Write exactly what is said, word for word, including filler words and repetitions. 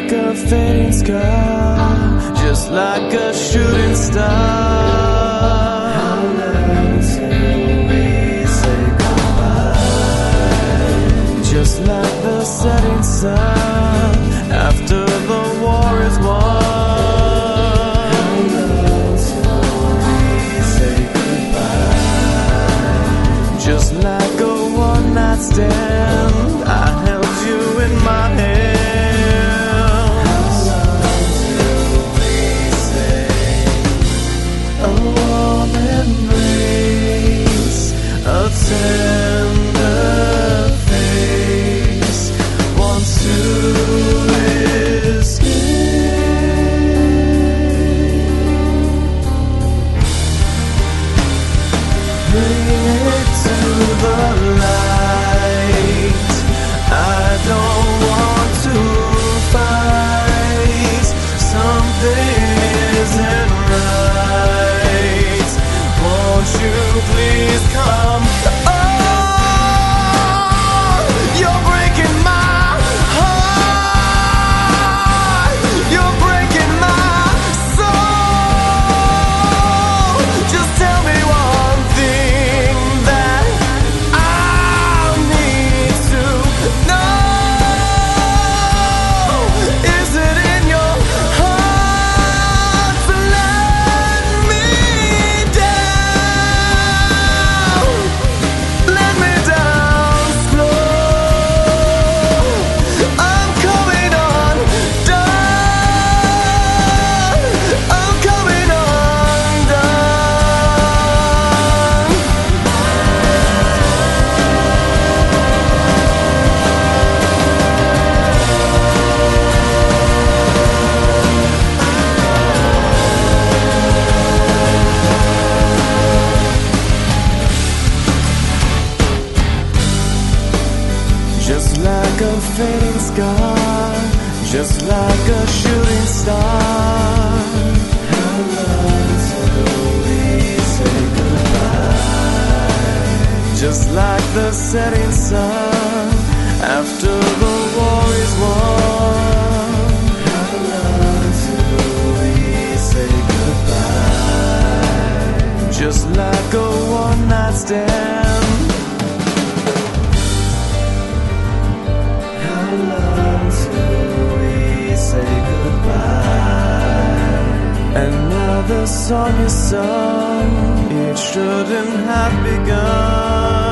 like a fading scar, just like a shooting star. How long till we say goodbye? Just like the setting sun after the war is won. How long till we say goodbye? Just like a one night stand, I held you in my hand. Tender face wants to escape. Bring it to the light. I don't want to fight. Something isn't right. Won't you please come? Just like a fading scar, just like a shooting star. How long till we say goodbye? Just like the setting sun after the war is won. How long till we say goodbye? Just like a one night stand. And now the song is sung, it shouldn't have begun.